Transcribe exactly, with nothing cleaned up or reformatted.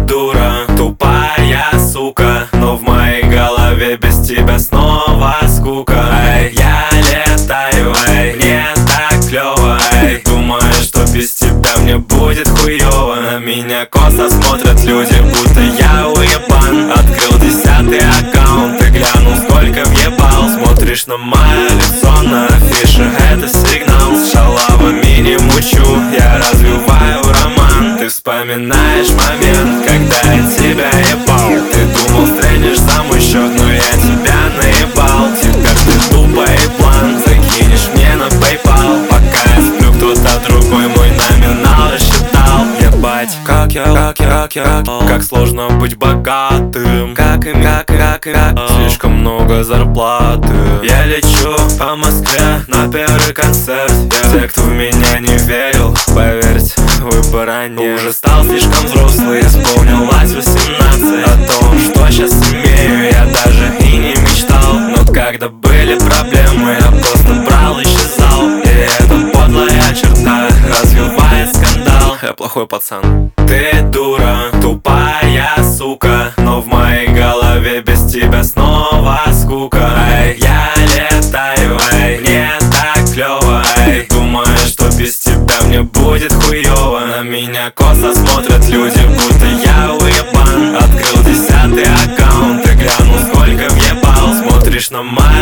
дура, тупая сука, но в моей голове без тебя снова скука. Эй, я летаю, эй, мне так клёво, эй. Думаю, что без тебя мне будет хуёво. На меня косо смотрят люди, будто я уебан. Открыл десятый аккаунт и глянул, сколько въебал. Смотришь на мое лицо на афише, это сигнал. С шалавами не мучу, я развиваю роман. Ты вспоминаешь момент, когда я тебя ебал. Ты думал, стрельнешь за мой счет, но я тебя наебал. Теперь ты тупой план, закинешь мне на PayPal. Пока я сплю, кто-то другой мой номинал рассчитал. Ебать, как я, как я, как я, как сложно быть богатым. Как и, как, как, как, слишком много зарплаты. Я лечу по Москве на первый концерт. Те, кто в меня не верил, поверьте, выбора нет. Уже стал слишком взрослый, исполнилось восемнадцать. О том, что сейчас имею, я даже и не мечтал. Но когда были проблемы, я просто брал и исчезал. И это подлая черта развивает скандал. Я плохой пацан. Ты дура, тупая сука, но в моей голове без тебя снова скука. Эй, я летаю, эй, мне так клёво, эй. Думаю, что без тебя мне будет хуёво. На меня косо смотрят люди, будто я уебан. Открыл десятый аккаунт и глянул, сколько въебал. Смотришь на мое